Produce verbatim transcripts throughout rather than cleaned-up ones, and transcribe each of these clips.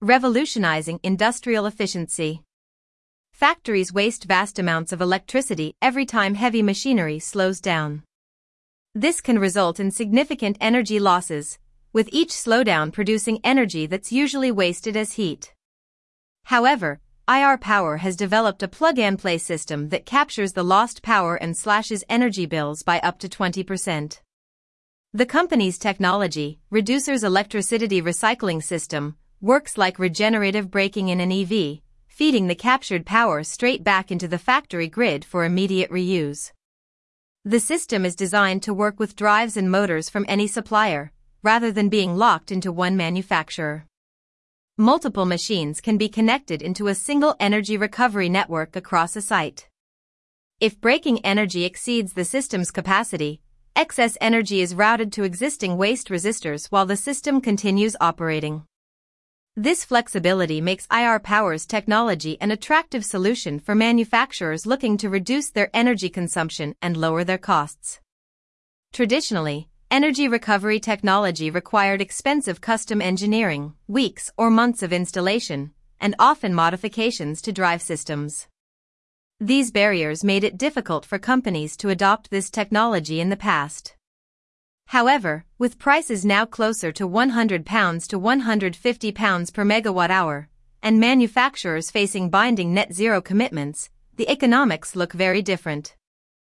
Revolutionizing industrial efficiency. Factories waste vast amounts of electricity every time heavy machinery slows down. This can result in significant energy losses, with each slowdown producing energy that's usually wasted as heat. However, I R Power has developed a plug-and-play system that captures the lost power and slashes energy bills by up to twenty percent. The company's technology, Reducer's electricity recycling system, works like regenerative braking in an E V, feeding the captured power straight back into the factory grid for immediate reuse. The system is designed to work with drives and motors from any supplier, rather than being locked into one manufacturer. Multiple machines can be connected into a single energy recovery network across a site. If braking energy exceeds the system's capacity, excess energy is routed to existing waste resistors while the system continues operating. This flexibility makes I R Power's technology an attractive solution for manufacturers looking to reduce their energy consumption and lower their costs. Traditionally, energy recovery technology required expensive custom engineering, weeks or months of installation, and often modifications to drive systems. These barriers made it difficult for companies to adopt this technology in the past. However, with prices now closer to one hundred pounds to one hundred fifty pounds per megawatt hour, and manufacturers facing binding net zero commitments, the economics look very different.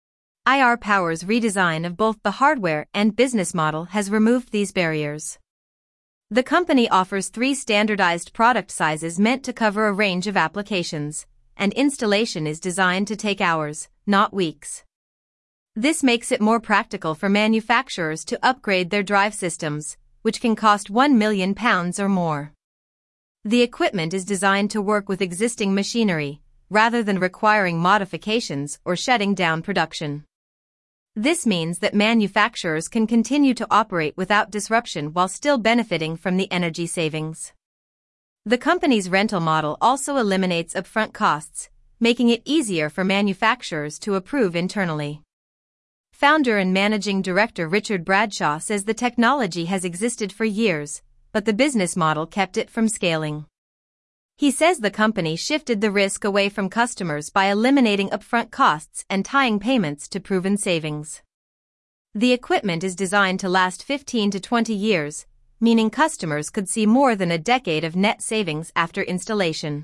I R Power's redesign of both the hardware and business model has removed these barriers. The company offers three standardized product sizes meant to cover a range of applications, and installation is designed to take hours, not weeks. This makes it more practical for manufacturers to upgrade their drive systems, which can cost one million pounds or more. The equipment is designed to work with existing machinery, rather than requiring modifications or shutting down production. This means that manufacturers can continue to operate without disruption while still benefiting from the energy savings. The company's rental model also eliminates upfront costs, making it easier for manufacturers to approve internally. Founder and Managing Director Richard Bradshaw says the technology has existed for years, but the business model kept it from scaling. He says the company shifted the risk away from customers by eliminating upfront costs and tying payments to proven savings. The equipment is designed to last fifteen to twenty years, meaning customers could see more than a decade of net savings after installation.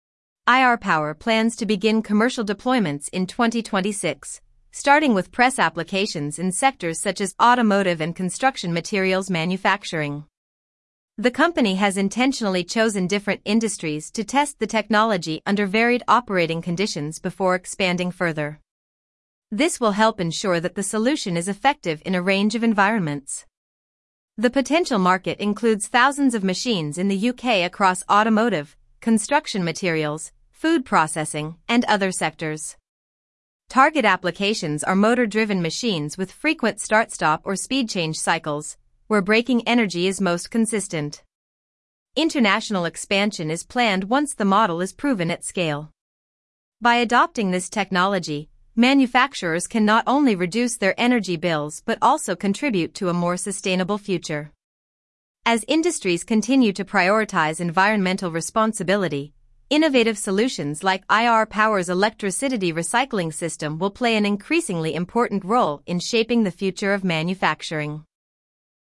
I R Power plans to begin commercial deployments in twenty twenty-six, starting with press applications in sectors such as automotive and construction materials manufacturing. The company has intentionally chosen different industries to test the technology under varied operating conditions before expanding further. This will help ensure that the solution is effective in a range of environments. The potential market includes thousands of machines in the U K across automotive, construction materials, food processing, and other sectors. Target applications are motor-driven machines with frequent start-stop or speed change cycles, where braking energy is most consistent. International expansion is planned once the model is proven at scale. By adopting this technology, manufacturers can not only reduce their energy bills but also contribute to a more sustainable future. As industries continue to prioritize environmental responsibility, innovative solutions like I R Power's electricity recycling system will play an increasingly important role in shaping the future of manufacturing.